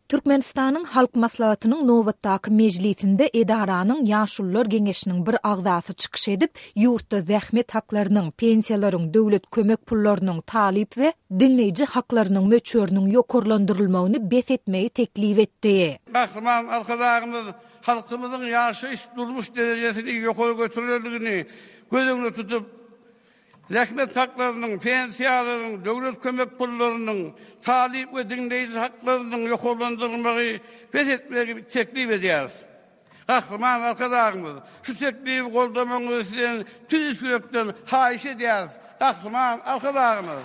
Türkmenistan'ın Halk Maslahatynyň nowatdaky mejlisinde edaranyň Ýaşullar Geňeşiniň bir agzasy çykyş edip, ýurtda zähmet haklarynyň, pensiýalaryň, döwlet kömek pullarynyň talyp we dinleýiji haklarynyň möçörüniň ýokurlandyrylmagyny bes etmegi teklip etdi. Gahrman arkadaşlarymyz halkymyzyň ýaşaýyş durmuş derejesini ýokary götürýärligini gözüňde tutup, zähmet haklarynyň, pensiýalaryň, döwlet kömek pullarynyň talyp we dinleýiji haklarynyň ýokurlandyrylmagy bes etmegi teklip edýäris. Gahrman arkadaşlarymyz, şu teklipi goldamaňyz üçin tüm ýürekden haýyş edýäris. Gahrman arkadaşlarymyz.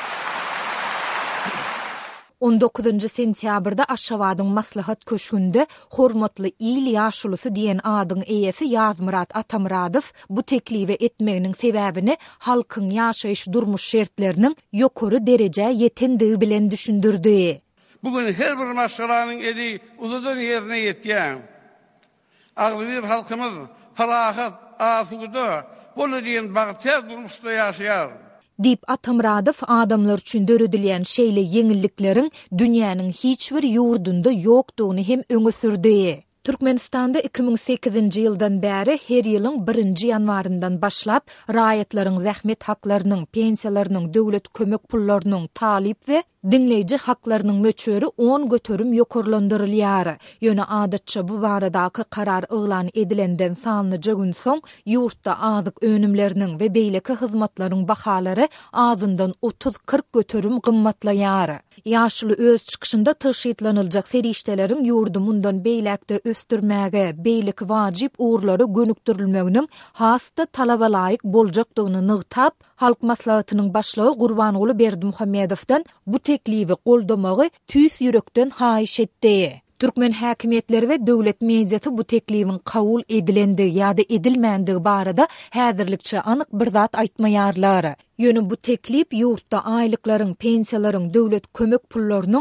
19 sentýabrda Aşgabatyň maslahat köşkünde hormatly il ýaşulysy diýen adyň eýesi Ýazmyrat Atamradow bu teklibi etmeginiň sebäbini halkyň ýaşaýyş durmuş şertleriniň ýokary derejä ýetendigi bilen düşündirdi. Bugün her bir maşgalanyň edi uzadan ýerine ýetýän. Aglyr halkymyz farahat, asuda, bolu diýen bagtär durmuşda ýaşaýar. Dip Atamradow adamlar üçin döredilýän şeýle ýeňillikleriň dünýäniň hiç bir ýurdunda ýokdugyny hem öňe sürdi. Türkmenistanda 2008-nji ýyldan bäri her ýylyň 1-nji ýanwaryndan başlap raýatlaryň zähmet haklarynyň, pensiýalarynyň, döwlet kömek pullarynyň talyp we dinleýiji haklarynyň möçöri 10 götürüm ýokurlandyrylýar. Ýöne adatça bu baradaky karar yglan edilenden sanlyca gün soň ýurtda azyk önümleriniň we beýleki hyzmatlaryň bahalary azyndan 30-40 götürüm gymmatlaýar. Ýaşuly öz çykyşynda taşytlanıljak serişdeleriň ýurdu mundan beýlekde östürmäge, beýleki wajyp uğurlary gönükdirilmeginiň hasta talaba laýyk boljakdygyny nygtap, Halk Maslahatynyň başlygy Gurbanoğlu Berdimuhammedowdan bu teklibi goldamagy tüýs ýürekden haýyş etdi. Türkmen häkimetleri we döwlet mediýasy bu teklibiň kabul edilendi ýa-da edilmendigi barada häzirlikçe anyk bir zat aýtmaýarlar. Ýöne bu teklip ýurtda aýlyklaryň, pensiýalaryň, döwlet kömek pullarynyň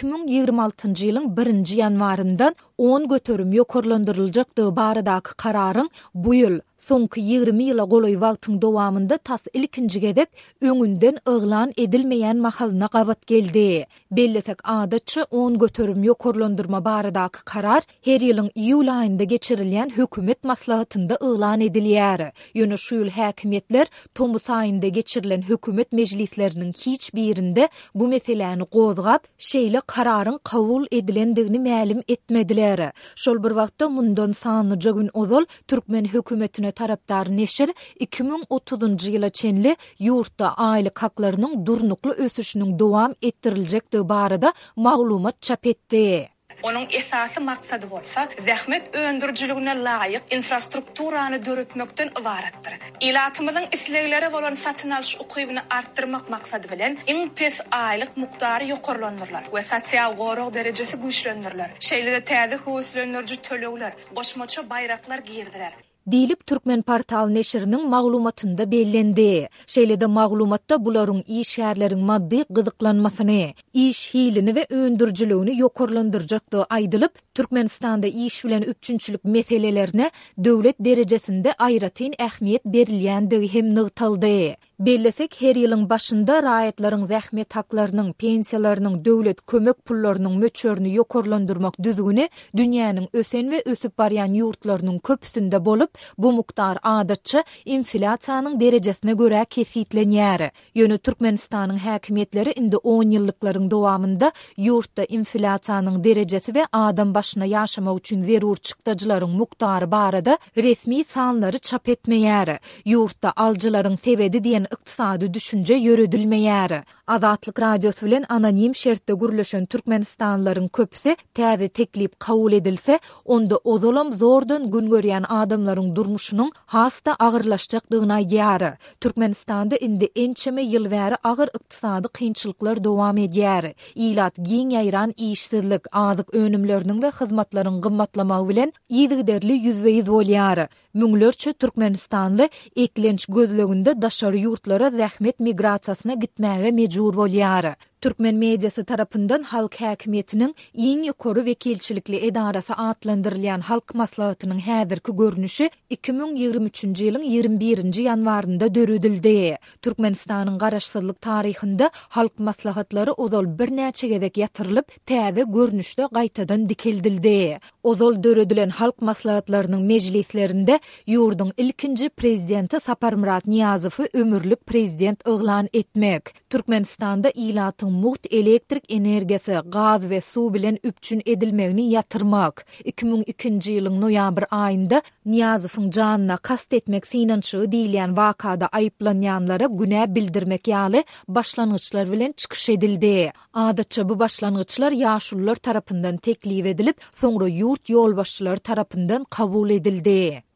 2026-njy ýylyň 1-nji ýanwaryndan 10 götürüm ýokurlandyryljakdygy baradaky kararyň bu ýyl soňky 20 ýyla golay wagtyň dowamında tas ilkinji gedek öňünden yglan edilmeýän mahalyna gabat geldi. Bellesek adatça 10 götürüm ýokurlandyrma baradaky karar her ýylyň iýul aýynda geçirilýän hökümet maslahatynda yglan edilýär. Ýöne şu ýyl häkimetler Tomus aýynda geçirilen hökümet mejlisleriniň hiç birinde bu meseleni gozgap, şeýle kararyň kabul edilendigini mälim etmediler. Şol bir wagtda mundan sanlyca gün ozal Türkmen hökümetine tarapdar neşir 2030-njy ýyla çenli ýurtda aýlyk haklarynyň durnukly ösüşiniň dowam ettiriljekdigi barada maglumat çap etdi. Onun esasy maksady bolsa, zähmet öndürjiligine laýyk infrastrukturany döretmekden ibaratdyr. Ilatymyzyň isleglere bolan satyn alyş ukybyny artdyrmak maksady bilen iň pes aýlyk muktary ýokurlandyrlar we sosial gorug derejesi güýçlendirler. Şeýle-de täze höwüslendirji tölegler, goşmaça baýraklar giyirdiler. Dilip Türkmen portal neşiriniň maglumatynda bellendi. Şeýle-de maglumatda bularyň iş şäherleriň maddi gyzyklanmasyny, iş hilini we öndürjiligini ýokurlandyrjakdygy aýdylyp, Türkmenistanda iş bilen üçünçülük meselelerine döwlet derejesinde aýratyn ähmiýet berilýändigi hem nygtaldy. Bellesek her ýylyň başynda raýatlaryň zähmet haklarynyň, pensiýalarynyň, döwlet kömek pullarynyň möçörüni ýokurlandyrmak düzgüni dünýäniň ösen we ösüp barýan ýurtlarynyň köpüsinde bolup, bu muktar adatça inflasiýanyň derejesine görä kesitlenýär. Ýöne Türkmenistanyň häkimetleri indi 10 ýyllyklaryň dowamında ýurtda inflasiýanyň derejesi we adam başyna ýaşamak üçin zerur çykdajylaryň muktary barada resmi sanlary çap etmeýär. Ýurtda aljylaryň sebedi diýen ykdysady düşünje ýöredilmeýär. Azatlyk radiosu bilen anonim şertde gürleşen Türkmenistanlaryň köpüsi täze teklip kabul edilse, onda ozolam zordan gün görýän adamlaryň durmuşynyň hasta agyrlaşjakdygyny aýdýar. Türkmenistanda indi ençeme ýyl bäri agyr ykdysady kynçylyklar dowam edýär. Ilat giň ýaýran işsizlik, azyk önümleriniň we hyzmatlaryň gymmatlamagy bilen ýygyderli ýüzbeýiz bolýar. Müňlerçe Türkmenistanly eklenç gözleginde daşary ýurtlara zähmet migrasiýasyna gitmäge mejbur bolýar. Türkmen medyası tarapyndan halk häkimetiniň iň ýokary wekilçilikli edarasy atlandyrylýan halk maslahatynyň häzirki görnüşi 2023-nji ýylyň 21-nji ýanwarynda dörüdildi. Türkmenistanyň garaşsyzlyk taryhynda halk maslahatlary ozal birnäçe gezek ýatyrylyp, täze görnüşde gaýtadan dikildildi. Ozal dörüdilen halk maslahatlarynyň mejlislerinde ýurduň ilkinji prezidenti Saparmurat Niýazowy ömürlük prezident yglan etmek, Türkmenistanda ilatyň muht elektrik energiýasy, gaz we suw bilen üpçün edilmegini ýatyrmak, 2002-nji ýylyň noýabr aýynda Niýazowyň janyna kast etmek synançygy diýilen wakada aýyplanýanlara günä bildirmek ýaly başlangyçlar bilen çykyş edildi. Adatça bu başlangyçlar ýaşullar tarapyndan teklip edilip, soňra ýurt ýolbaşçylary tarapyndan kabul edildi.